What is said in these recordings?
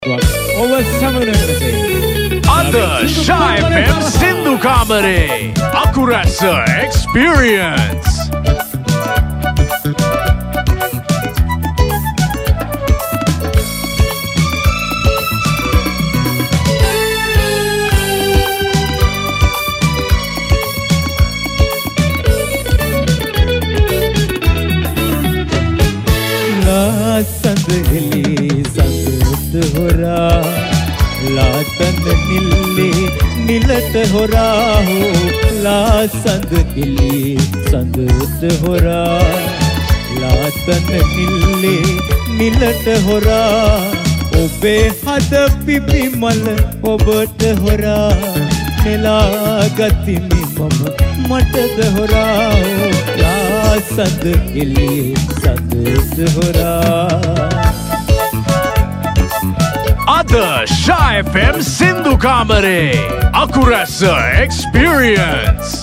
ඔබ සමගනට අද Shy FM සින්දු කාමරේ අකුරැස්ස එක්ස්පීරියන්ස් लातन निल्ले नीलत हो रहा हो ला संग हिली संगत हो रहा लातन निल्ले नीलत हो रहा ओ बेहद पिपी मल ओबट हो रहा नीला गति में मम मटद हो रहा ला संग हिली संगत हो रहा අද Shy FM සින්දු කාමරේ අකුරැස්ස එක්ස්පීරියන්ස්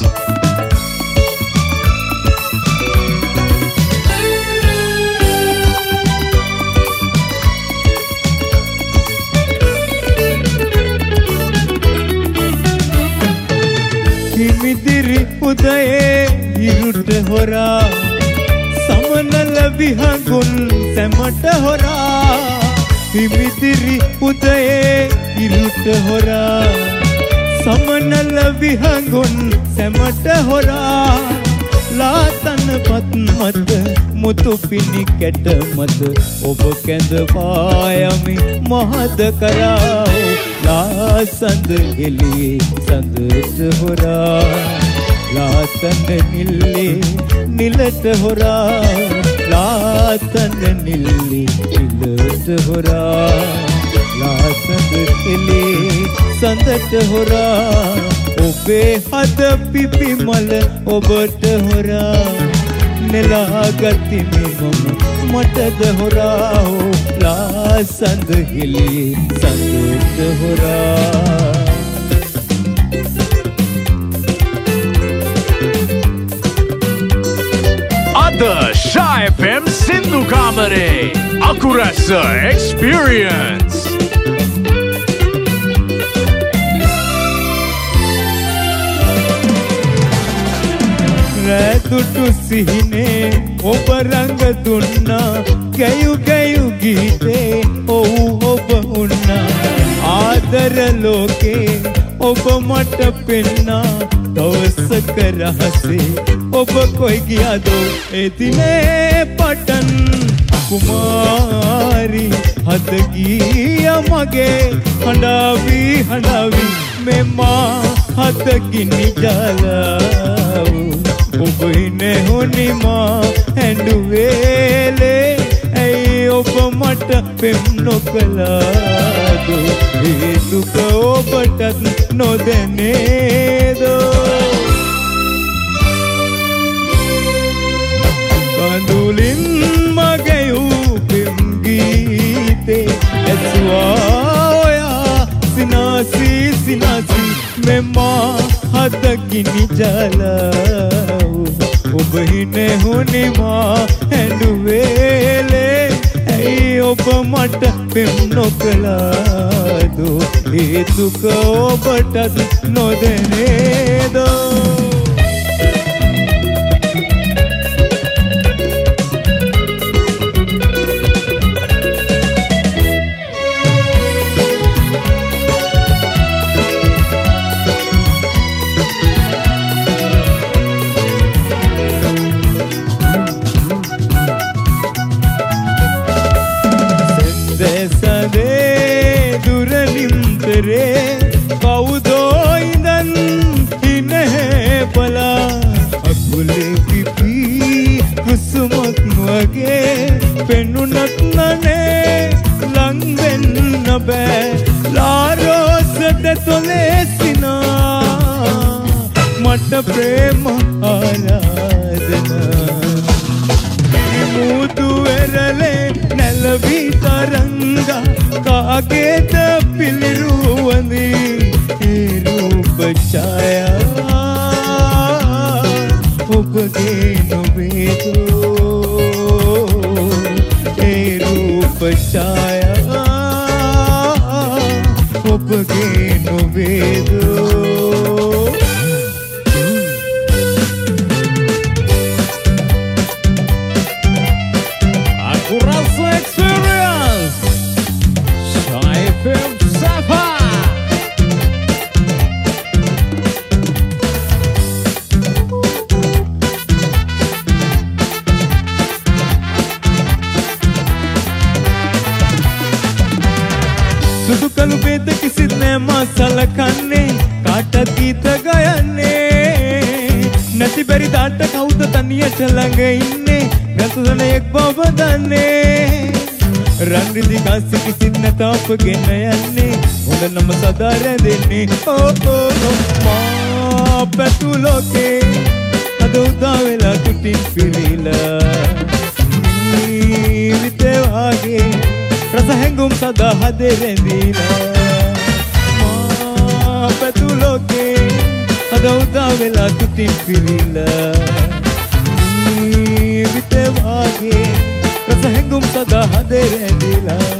හිමිදිරි උදයේ ඉරුට හොරා සමනල විහඟුන් සැමට හොරා හිමිදිරි උදයේ ඉරුට හොරා සමනල විහඟුන් සැමට හොරා ලාතන පත් මත මුතු පිණි කැට මත ඔබ කැඳවායමි මහද කරා ලා සඳ එළියේ සඳට හොරා ලාතන නිල්ලේ නිලට හොරා लातन निल्ली निलट हो रहा लातन किले संदट हो रहा ओ बेहद पिपी मल ओबट हो रहा नीला गति में मम मटद हो रहा ला संद हिली संदट हो रहा The Shy FM සින්දු කාමරේ අකුරැස්ස එක්ස්පීරියන්ස් රැදුටු සිහිනේ ඔබ රංග දුන්නා ගැයු ගැයු ගීතේ ඔව් ඔබ උන්නා ආදර ලෝකේ ඔබ මට පෙන්නා දවසක රහසේ ඔබ කොයි ගියාදෝ ඒ දිනේ පටන් කුමාරි හද ගියා මගේ හඬාවි හඬාවි මෙමා හද ගිනි ජලාව ඔබ ඉන්නේ හොනිමා හැඬුවේලේ ඇයි ඔබ මට පෙම් නොකලාදෝ ඒ දුක ඔබටත් නොදැනේදෝ කඳුලින් මගයූ පෙම් ගීතේ ඇසුවා ඔයා සිනාසි සිනාසි මෙමා හද ගිනි ජලාව ඔබ හිනේ හුනිමා හැඬුවේලේ ඇයි ඔබ මට පෙම් නොකලාදෝ ඒ දුක ඔබටත් නොදැනේදෝ කවුදෝ ඉඳන් ඉන්නේ බලා අකුලේ පිපි කුසුමක් වගේ පෙනුනත් නනේ ලං වෙන්න බෑ ලාරෝසට තොලේසිනා මට ප්‍රේම ආරාධනා මුදු වෙරළේ නැලවි තරංගා කාගේද පිළිරුවඳි රූප ඡායා ඔබගේ නොවේදෝ ඒ රූප ඡායා ඔබගේ නොවේදෝ Akurasso Experience Chai FM Safa සුදු කළු බේද කිසිත් නෑ මා සලකන්නේ කාටත් ගීත ගයන්නේ නැති බැරි දාට කවුද තනියට ළඟ ඉන්නේ ගසුදනෙක් බව දන්නේ රන් රිදි කාසි කිසිත් නැත අපගෙන යන්නේ හොඳ නම සදා රැඳෙන්නේ මා පැතු ලෝකේ අද උදා වෙලා තුටින් පිරීලා ජීවිතේ වාගේ රස හැඟුම් සදා හදේ රැඳීලා මා පැතු ලෝකේ අද උදා වෙලා තුටින් පිරීලා ජීවිතේ වාගේ රස හැඟුම් සදා හදේ රැඳීලා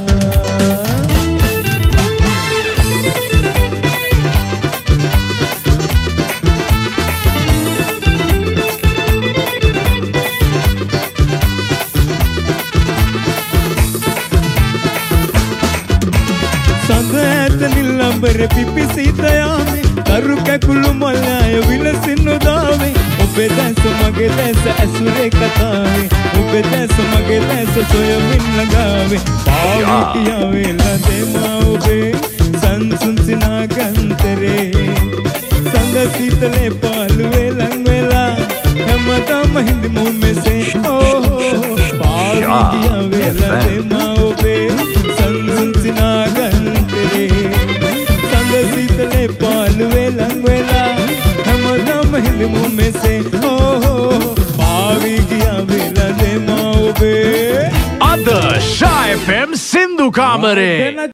සඳ නිල්ලඹර පිපිසිත යාමේ තරු කැකුළු මල්ලාය විලසින්නු දාවේ ඔබේ දැස මගේ දැස ඇසුරේ කතාවේ ඔබේ දැස මගේ දැස සොයමින් ළඟාවේ පාවී කියාවේ ලදෙමා ඔබේ සංසුන් සිනාගන්තරේ සඳ සීතලේ පාළුවේ ලං වෙලා හැමදාම හිඳිමු මෙසේ පාවී කියාවේ ලදෙමා ඔබේ සංසුන් සිනාගන්තරේ සඳ සීතලේ පාළුවේ ලං වෙලා හැමදාම හිඳිමු මෙසේ පාවී කියාවේ ලදෙමා ඔබේ Ada Chai FM Sindhu Kamare